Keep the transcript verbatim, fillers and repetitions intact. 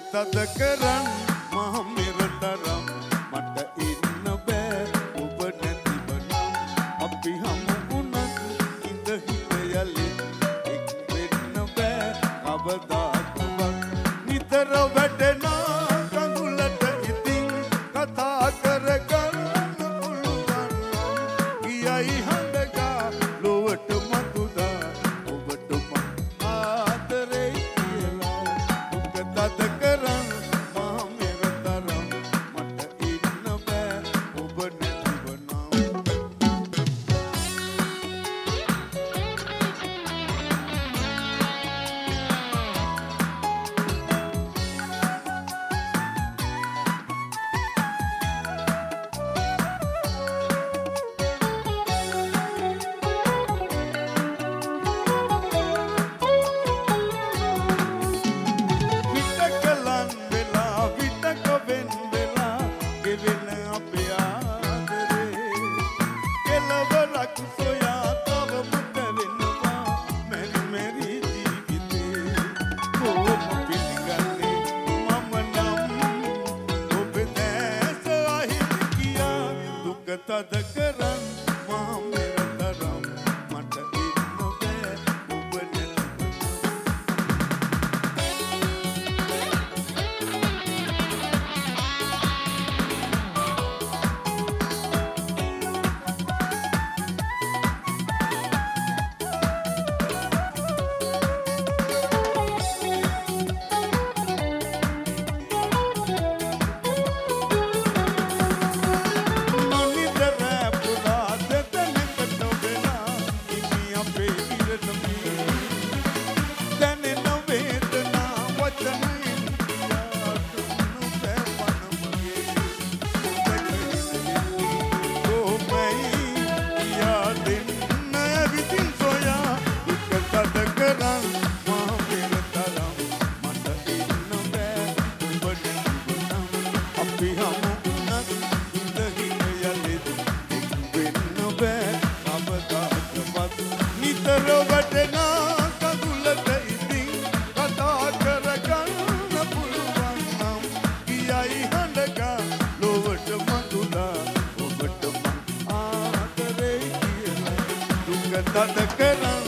තද කරන් මහ මෙරතරම් මට ඉන්න බෑ ඔබ නැතිවනම් අපි හමු වුණත් ඉඳ හිට යලි එක් වෙන්න බෑ කවදාවත් නිතර වැඩෙනා කඳුලට ඉතින් කතා කරගන්න පුළුවන් ගියයි හඳගා ලොවට මතුදා ඔබට මං ආදරේ කියලා දුක තද කරන් මහ මෙරතරම් මට ඉන්න බෑ ඔබ නැතිවනම් විතකලන් වෙලා විතක වෙන් වෙලා ගෙවෙන අපේ ආදරේ කෙලවරක් සොයා තව මුද වෙනවා මෙරි මෙරි ජීවිතේ කොහොම පිළිගන්නේ මම නම් ඔබ දැස අහිමි කියා දුක තද කරන් මහ මෙරතරම් මට ඉන්න බෑ ඔබ නැතිවනම් නොනිදර පුරා දෙතනකට වෙලා ඉමි අපේ ඉරණමේ දැනෙන වේදනා වචනයෙන් කියා දුන්නු බැවනමගේ කොහොමයි කියා දෙන්න විදින් සොයා දුක තද කරන් මහ මෙරතරම් මට ඉන්න බෑ ඔබ නැතිවනම් අපි හමු වුණත් ඉඳ හිට යලෙද එක් වෙන්න බෑ කවදාවත් නිතර වැඩෙනා කඳුලට ඉතින් කතා කරගන්න පුළුවන් නම් ගියයි හඬගා ලොවට මතුදා ඔබට මං ආදරේ කියලා දුක තද කරන්